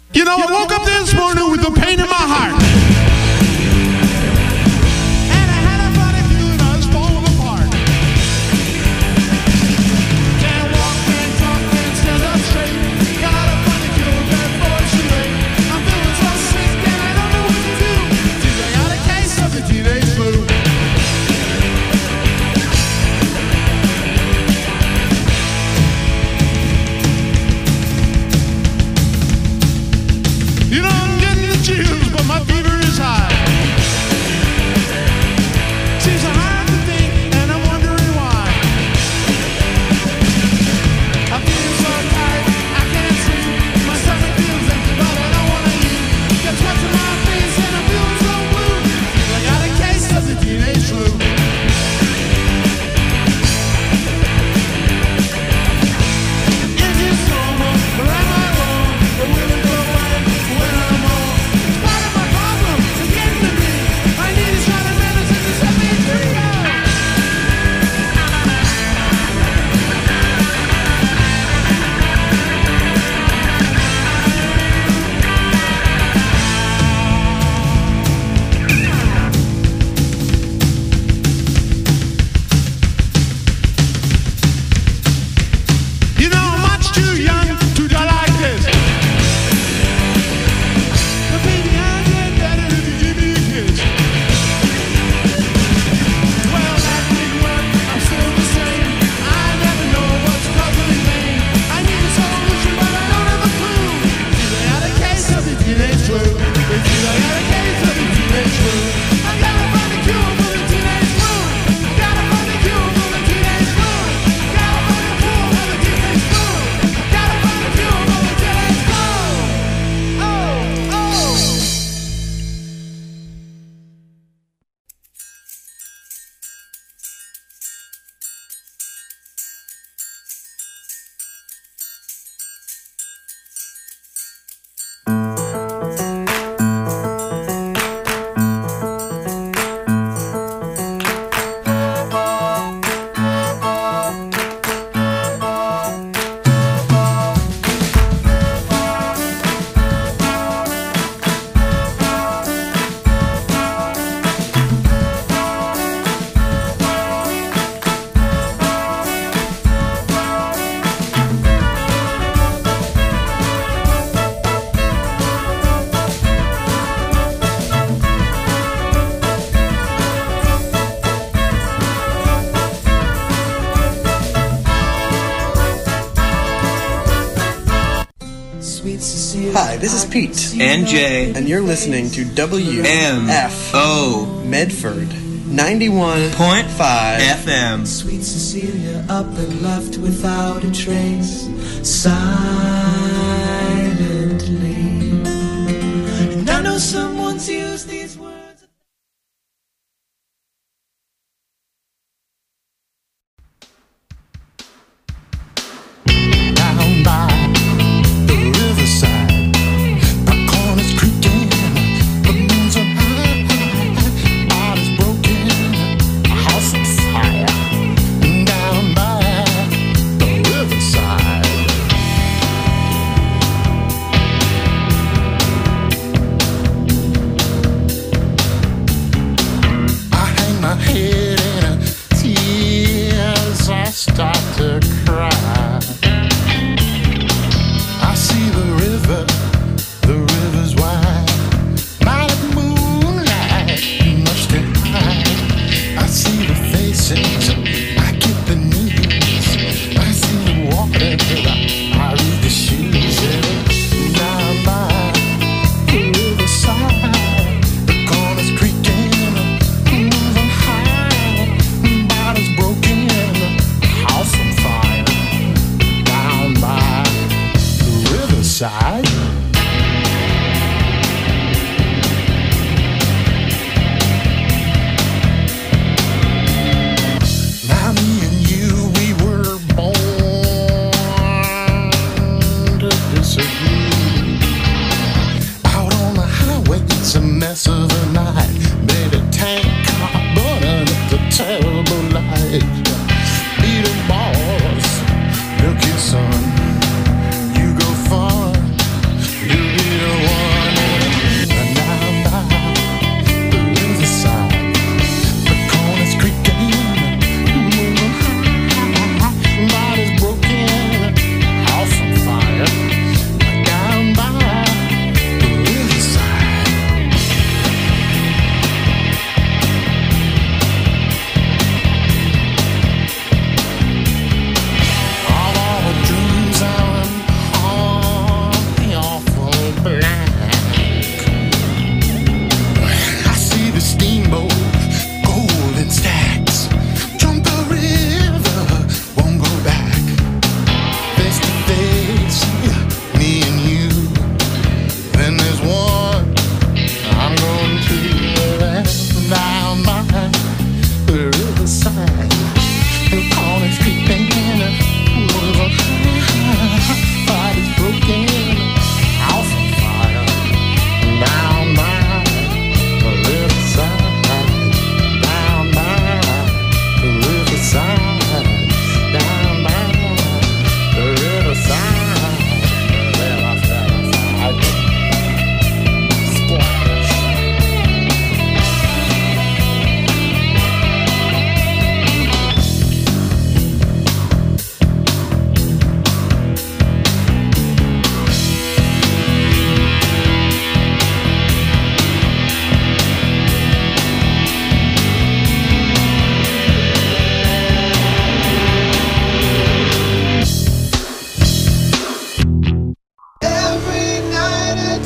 You know, I woke up this morning with a pain in my heart. And I had a funny feeling I was falling apart. Can't walk, can't talk, can't stand up straight. Got a funny feeling that voice you late. I'm feeling so sick and I don't know what to do. Think I got a case of the teenage flu. You know, I'm getting the chills, but my fever is high. Seems so hard to think, and I'm wondering why. I'm feeling so tired, I can't sleep. My stomach feels empty, but I don't wanna eat. Got sweat in my face, and I'm feeling so blue. Feel I got a case of the teenage flu. Is this normal, or am I wrong? Or will it go away when I'm old? It's part of my problem, it's getting to me. I need a shot of medicine to set me free. You know, I'm much too young to die like this. But baby, I'd get better if you give me a kiss. Well, that didn't work, I'm still the same. I never know what's causing me pain. I need a solution, but I don't have a clue. Feel I got a case of the teenage flu. Feel I got a case of the teenage flu. I gotta find a cure for the teenage flu. Gotta find a cure for the teenage flu. Gotta find a cure for the teenage flu. Gotta find a cure for the teenage flu. Oh, oh. Hi, this is Pete, and Jay, and you're listening to WMFO Medford 91.5 FM. Sweet Cecilia up and left without a trace, silently. And I know someone's used these words. Down by the riverside, the corners creaking, the moon's on high, heart is broken, a house on fire. Down by the riverside. I hang my head in tears, I start to cry. I see the river's wide, light of moonlight, much too high. I see the faces, I get the news, I see the water, I read the shoes. Down by the riverside, the corners creaking, moon's on high, bottles broken, house on fire. Down by the riverside. Now me and you, we were born to disagree. Out on the highway, it's a mess of a night. Baby, tank car burning up the terrible light. Peter Boss, look your son, you go far.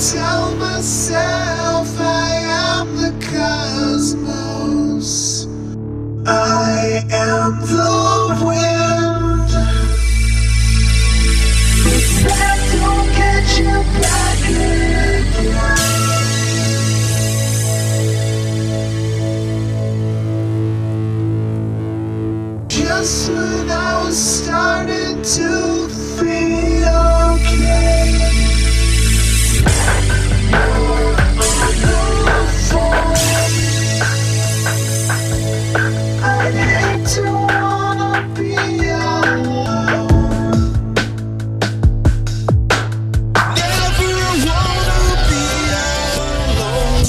tell myself I am the cosmos. I am the wind. If that don't get you back again. Just when I was starting to feel okay, you're on the phone. I hate to wanna be alone. Never wanna be alone.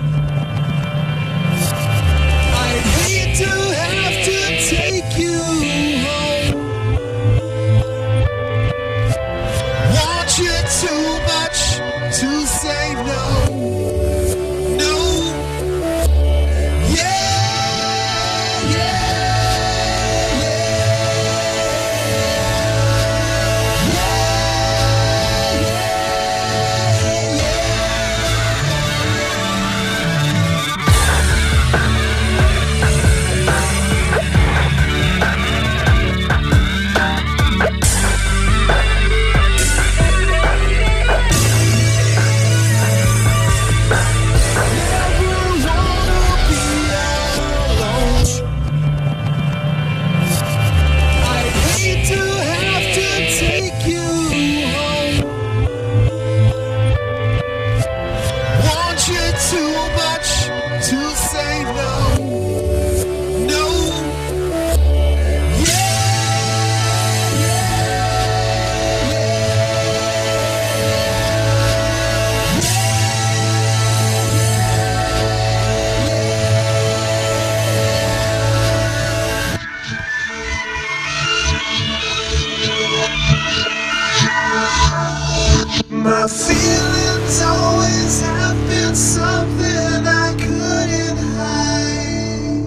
I hate to have to take you home. Want you too much to say no. No. Yeah, yeah, too much to say no. No. My feelings always have been something I couldn't hide.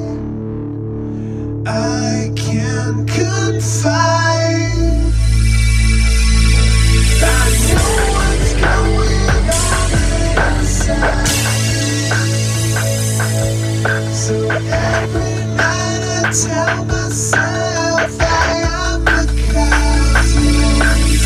I can confide. I know what's going on inside. So every night I tell myself I am the cosmos.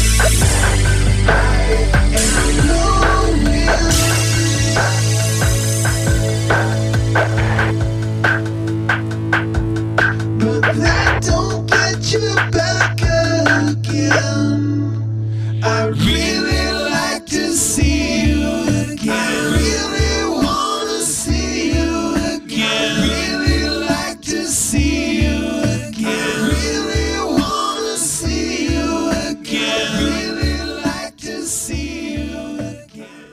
But that don't get you back again. I really like to see you again. I really wanna see you again. I really like to see you again. I really wanna see you again. I really like to see you again.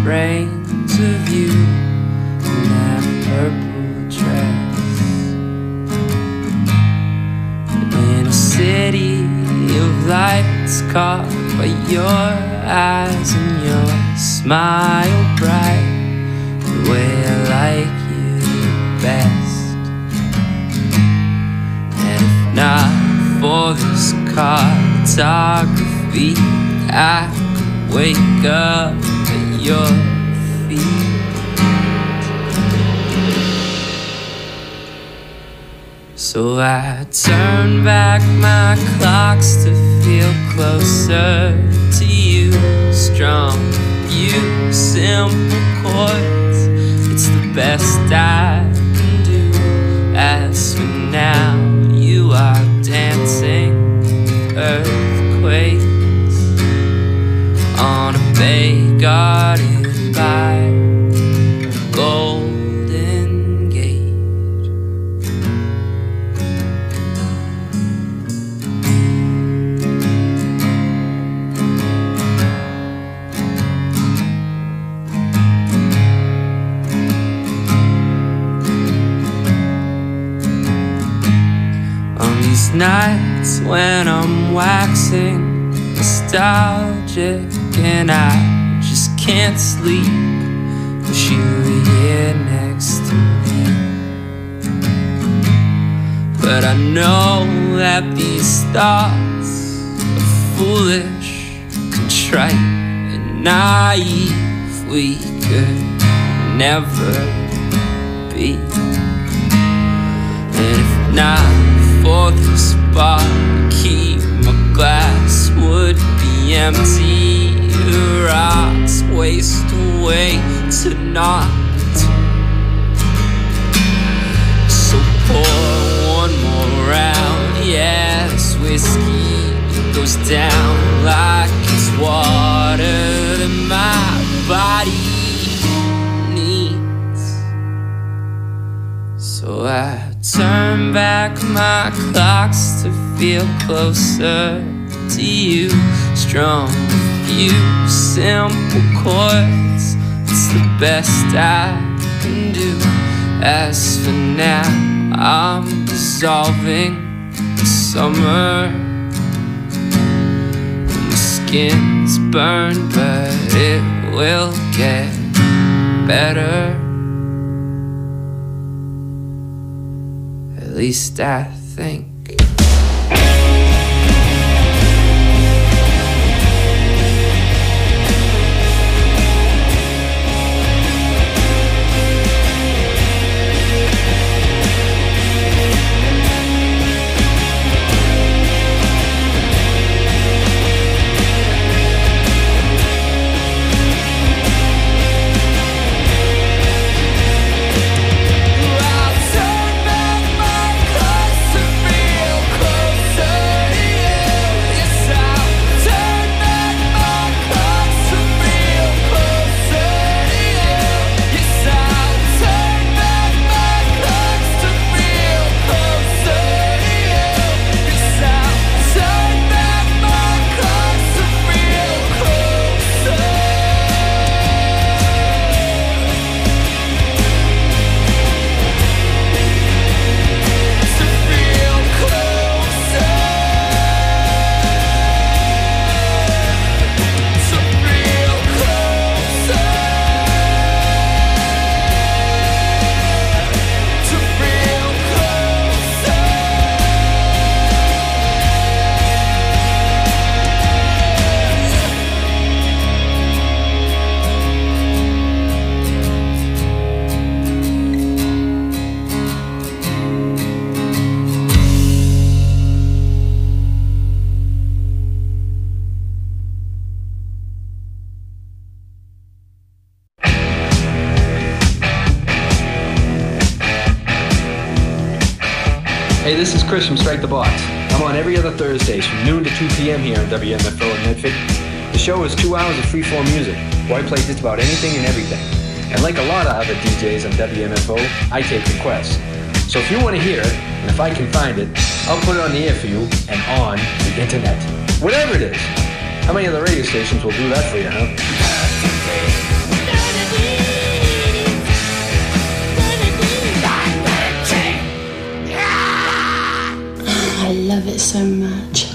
frames of you in that purple dress. In a city of lights caught by your eyes and your smile bright, the way I like you best. And if not for this cartography, I could wake up at your feet. So I turn back my clocks to feel closer to you. Strong, you, simple chords, it's the best I can do. As for now, you are dancing earthquakes on a bay guarded by Golden Gate. On these nights when I'm waxing nostalgic and I just can't sleep, wish you were here next to me. But I know that these thoughts are foolish, contrite and naive. We could never be. And if not for this bar, keep my glass would be empty. The rocks waste away to naught. So pour one more round. Yeah, this whiskey goes down like it's water that my body needs. So I turn back my clocks to feel closer to you. Strong, few, simple chords, it's the best I can do. As for now, I'm dissolving the summer. My skin's burned, but it will get better. At least I think. Hey, this is Chris from Strike the Box. I'm on every other Thursdays from noon to 2 p.m. here on WMFO in Medford. The show is 2 hours of freeform music, where I play just about anything and everything. And like a lot of other DJs on WMFO, I take requests. So if you want to hear it, and if I can find it, I'll put it on the air for you and on the internet. Whatever it is. How many other radio stations will do that for you, huh? I love it so much.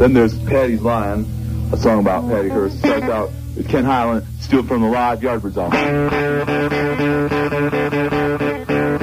Then there's Patty's Lion, a song about Patty Hearst. Starts out with Ken Highland, steal from the live Yardbirds album.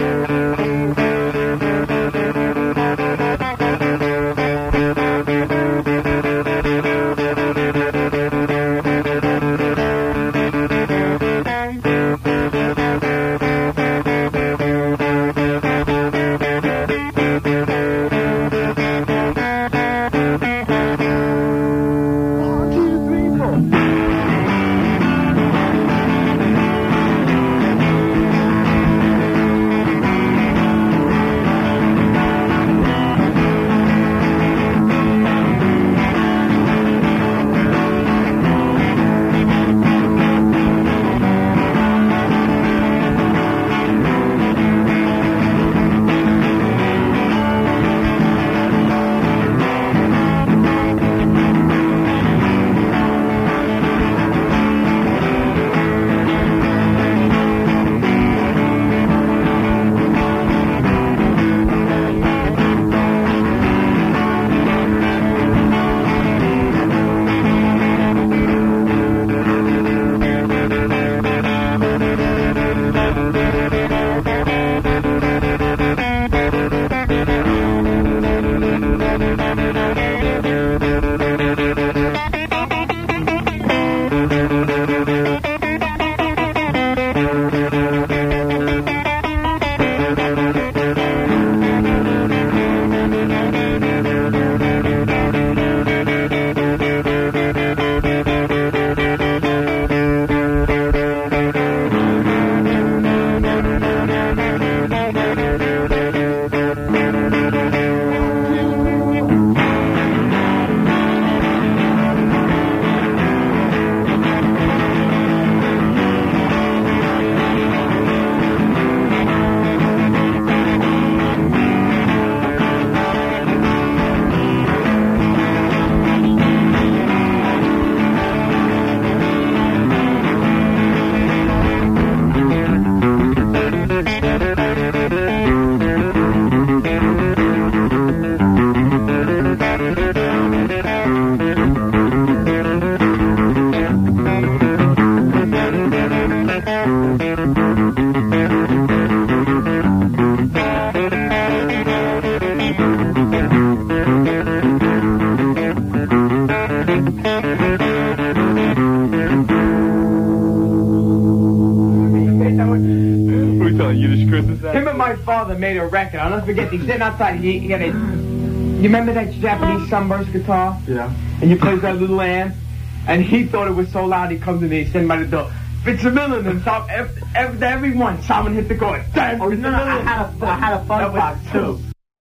Him and my father made a record. I'll never forget. He's sitting outside. He had a. You remember that Japanese sunburst guitar? Yeah. And you play that little amp, and he thought it was so loud. He comes to me, sitting by the door. Fitzmillion and stop everyone. Someone hit the chord. Oh no! I had a fun box too.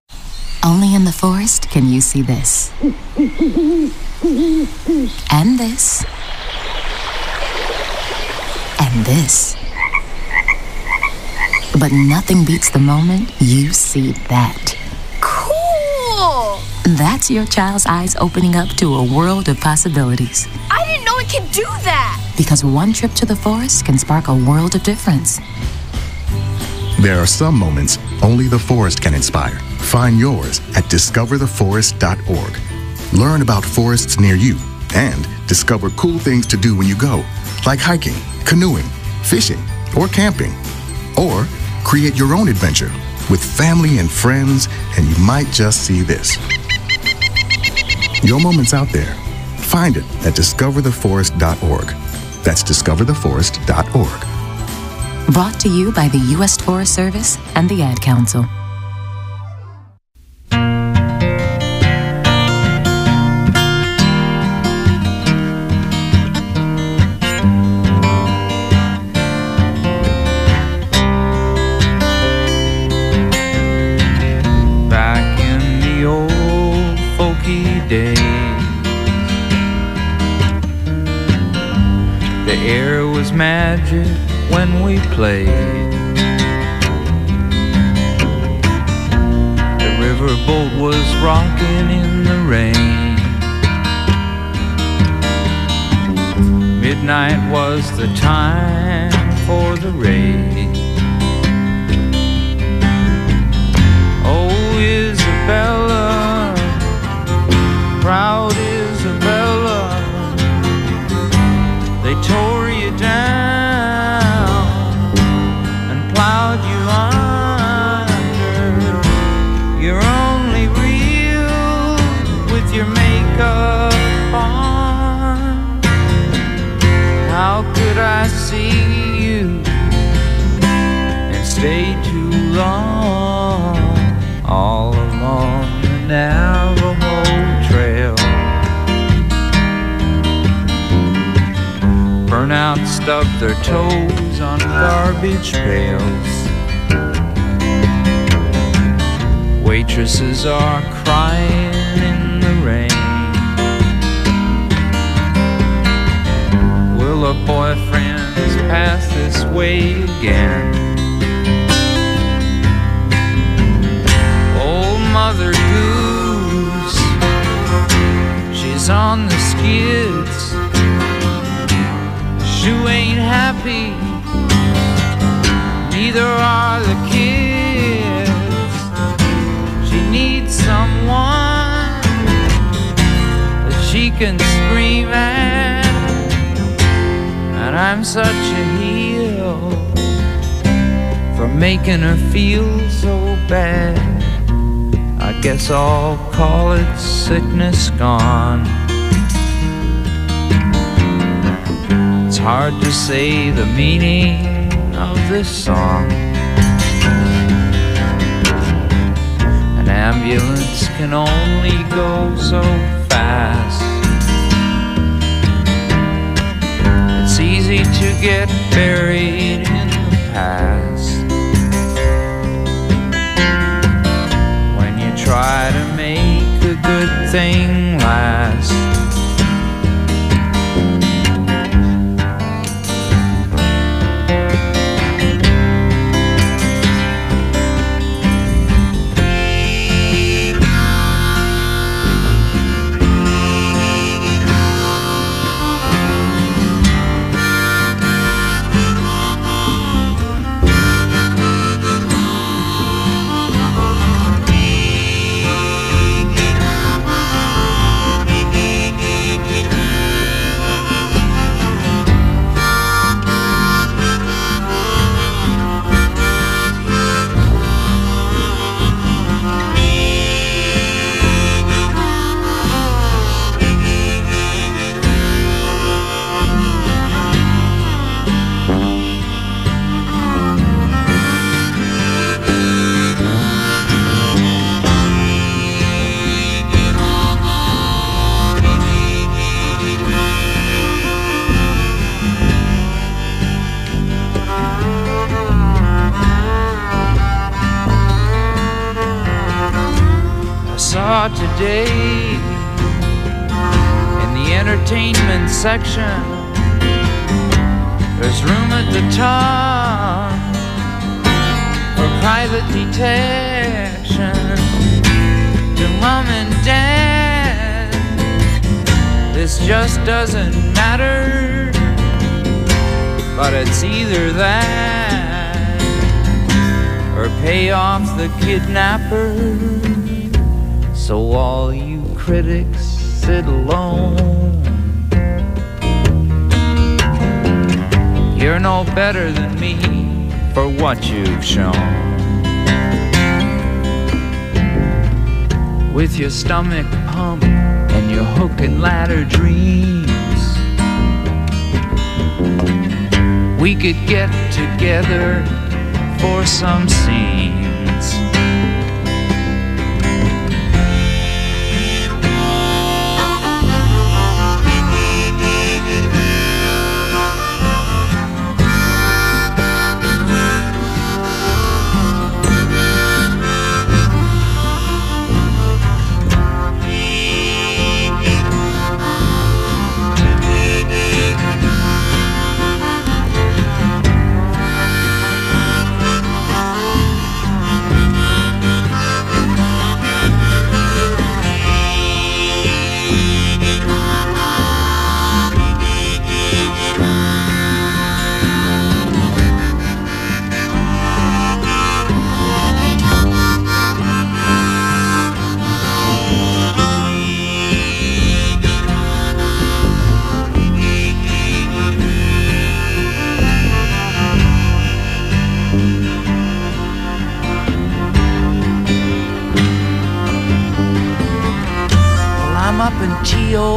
Only in the forest can you see this. And this. And this. But nothing beats the moment you see that. Cool! That's your child's eyes opening up to a world of possibilities. I didn't know it could do that! Because one trip to the forest can spark a world of difference. There are some moments only the forest can inspire. Find yours at discovertheforest.org. Learn about forests near you and discover cool things to do when you go, like hiking, canoeing, fishing, or camping. Or create your own adventure with family and friends, and you might just see this. Your moment's out there. Find it at discovertheforest.org. That's discovertheforest.org. Brought to you by the U.S. Forest Service and the Ad Council. Back in the old folky days, the air was magic when we played. The riverboat was rocking in the rain. Midnight was the time for the raid. Oh, Isabella, proud stay too long all along the Navajo Trail. Burnout stubbed their toes on garbage pails. Waitresses are crying in the rain. Will her boyfriends pass this way again? Old Mother Goose, she's on the skids. Shoe ain't happy, neither are the kids. She needs someone that she can scream at, and I'm such a heel for making her feel so bad. I guess I'll call it sickness gone. It's hard to say the meaning of this song. An ambulance can only go so fast. It's easy to get buried in the past when you try to make a good thing last. Today in the entertainment section, there's room at the top for private detection. To Mom and Dad, this just doesn't matter, but it's either that or pay off the kidnapper. So all you critics sit alone. You're no better than me for what you've shown. With your stomach pump and your hook and ladder dreams, we could get together for some scenes. Up in T.O.,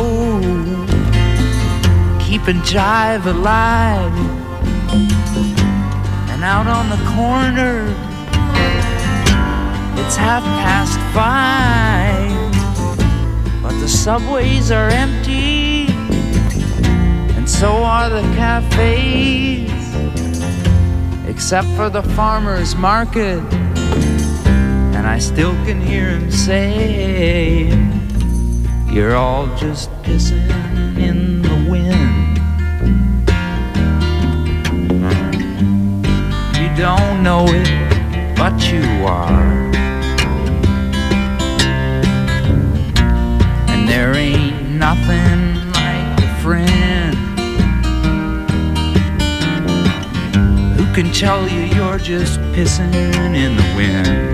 keeping jive alive, and out on the corner. It's 5:30, but the subways are empty, and so are the cafes, except for the farmer's market. And I still can hear him say, you're all just pissing in the wind. You don't know it, but you are. And there ain't nothing like a friend who can tell you you're just pissing in the wind.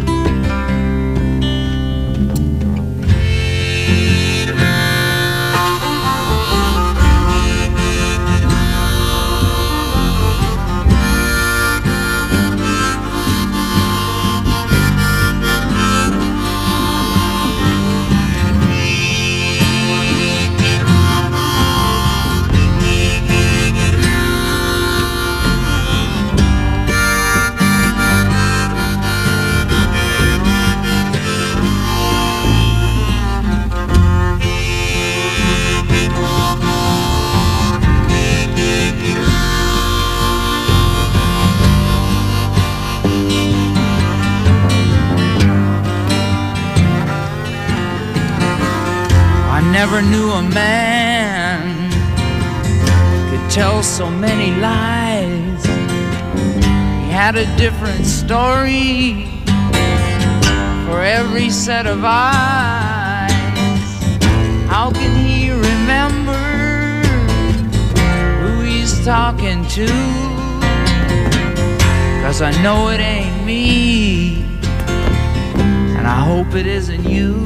Never knew a man could tell so many lies. He had a different story for every set of eyes. How can he remember who he's talking to? 'Cause I know it ain't me, and I hope it isn't you.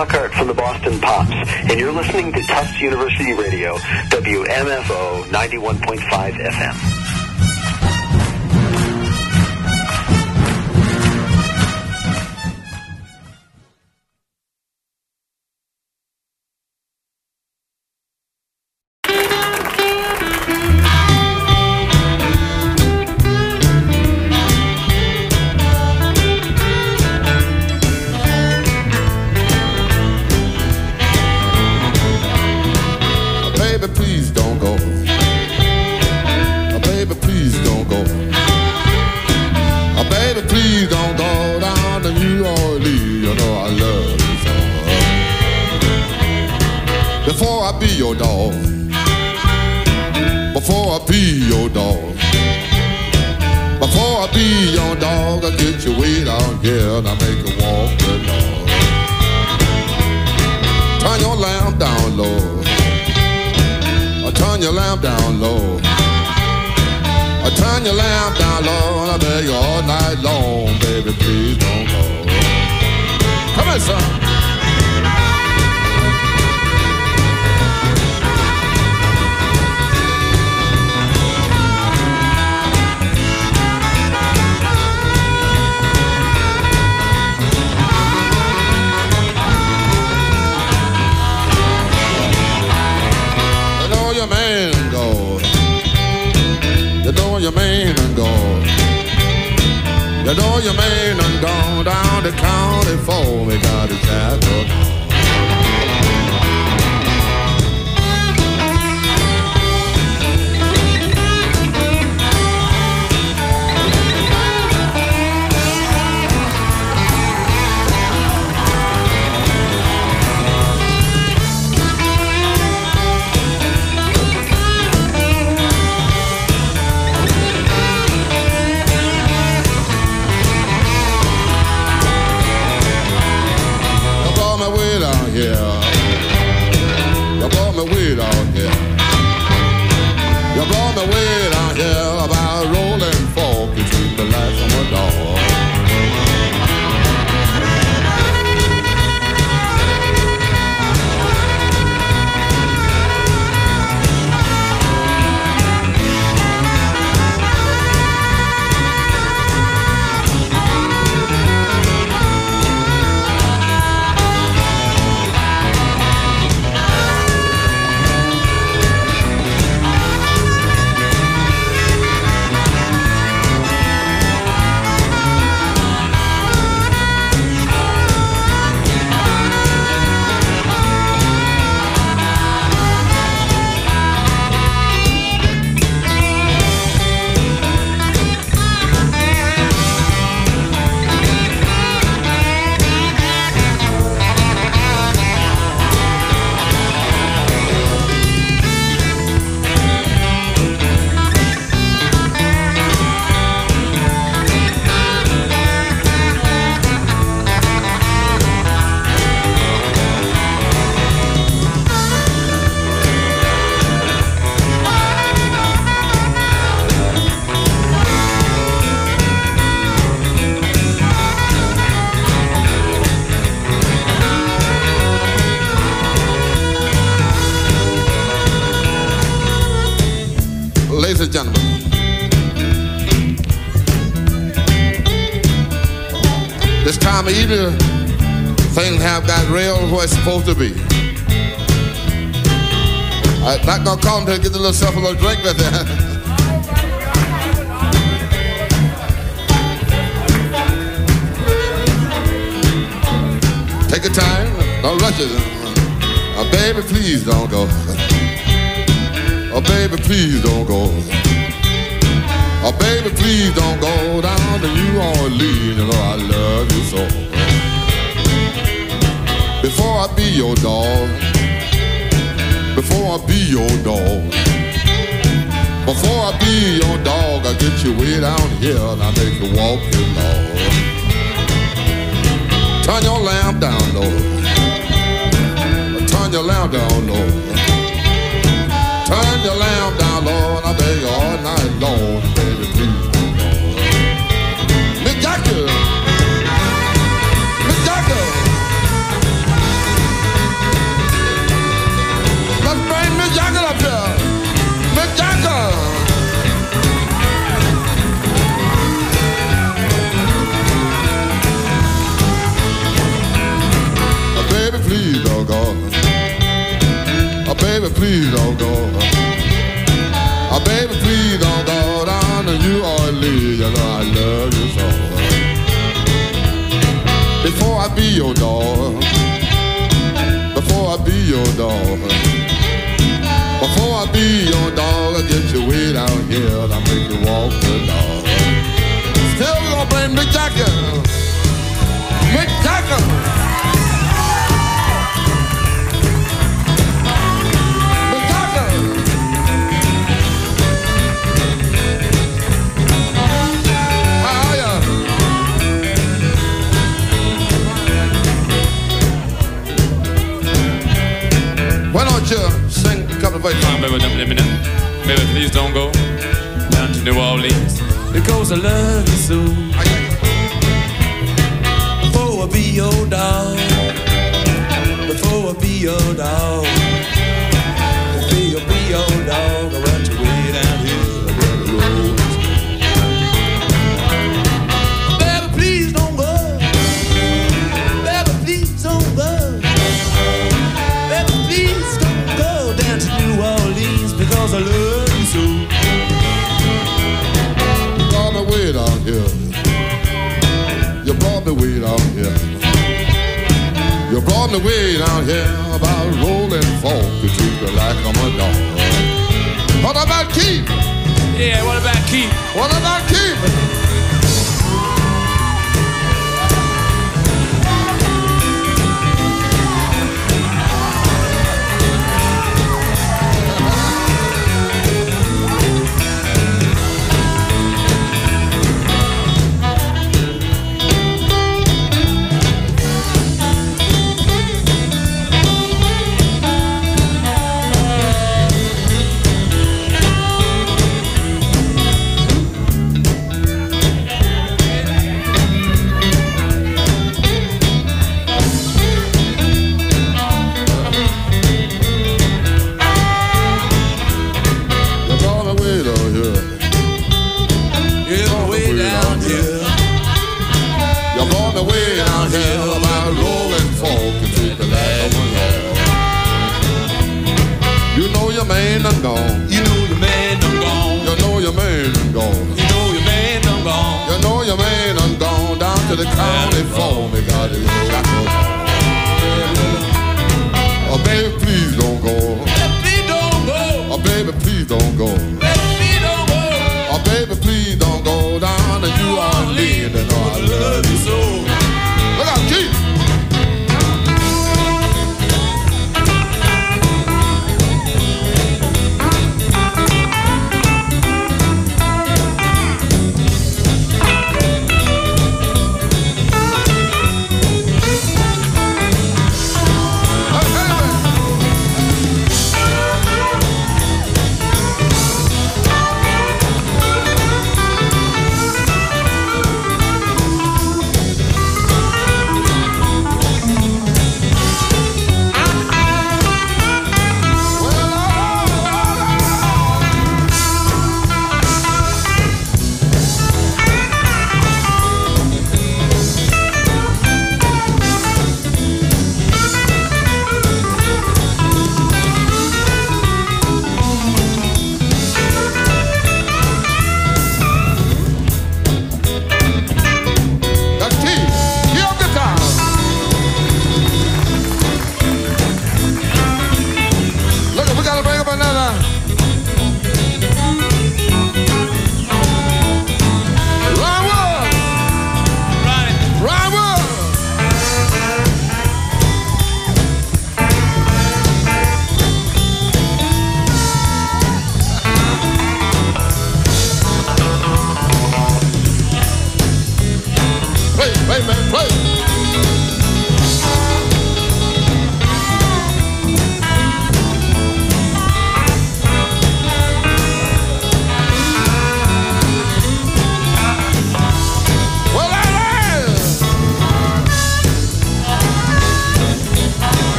Lockhart from the Boston Pops, and you're listening to Tufts University Radio, WMFO 91.5 FM. Ladies and gentlemen, this time of evening, things have got real where it's supposed to be. I'm not gonna call them to get yourself a little drink with that. Take your time, don't rush it. Oh, baby, please don't go. Oh, baby, please don't go. Oh, baby, please don't go down to New Orleans. You know I love you so. Before I be your dog, before I be your dog, before I be your dog, I get you way down here and I make you walk your dog. Turn your lamp down low. Turn your lamp down low. Turn your lamp down low and I beg you all night long, baby, please. Miss Jackie, Miss Jackie, please don't go. Oh, baby, please don't go down to New Orleans. You know I love you so. Before I be your dog, before I be your dog, before I be your dog, I get you way down here and I make you walk the dog. Still gonna bring Mick Jagger, Mick Jagger. Why don't you sing a couple of verses? Baby, don't let me know. Baby, please don't go down to New Orleans, because I love you so. Before I be your dog, before I be your dog, before I be your dog, I want you way down here where the road. Baby, please don't go. Baby, please don't go. Baby, please don't go down to New Orleans, because I love you so. You brought me way down here. You brought me way down here. You brought me way down here about rolling folk. You treat me like I'm a dog. What about Keith? Yeah, what about Keith? What about Keith? The county for me, got it shackled. Oh, baby, please don't go. Please don't go. Oh, baby, please don't go. Please don't go. Oh, baby, please don't go down to New Orleans. And I love you so. Look out, Keith.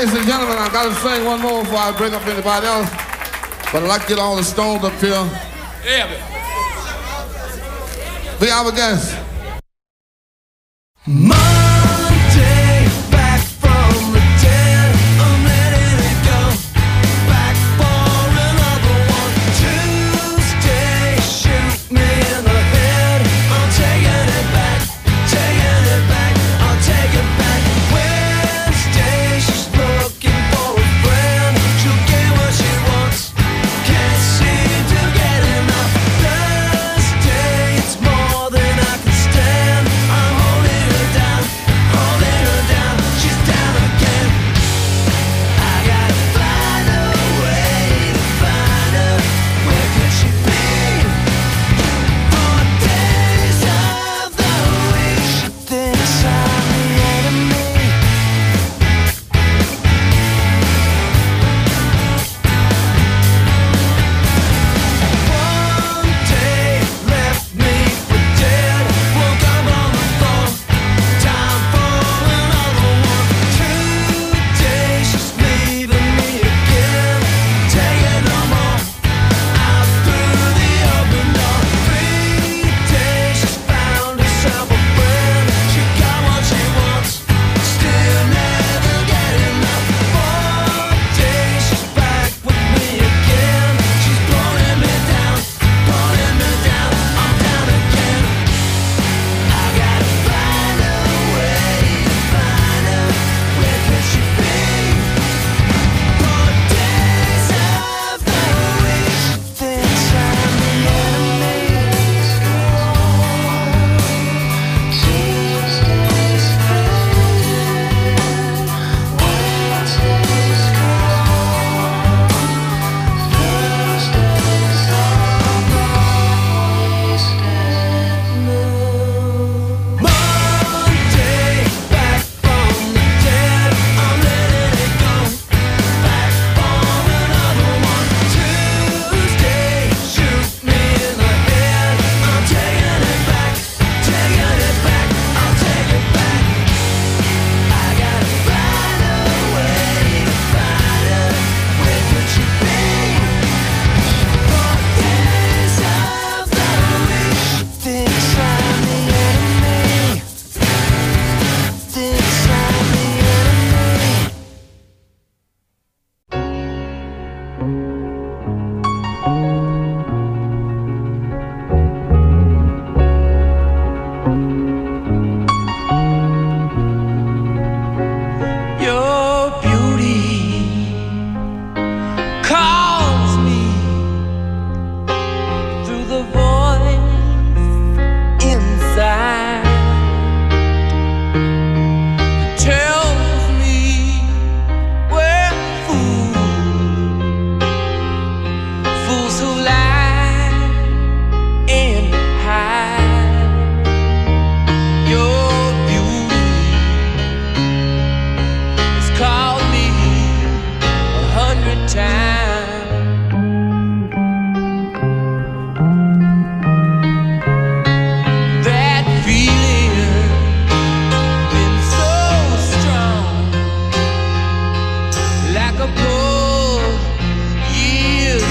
Ladies and gentlemen, I've got to sing one more before I bring up anybody else. But I'd like to get all the stones up here. Yeah. Be our guest.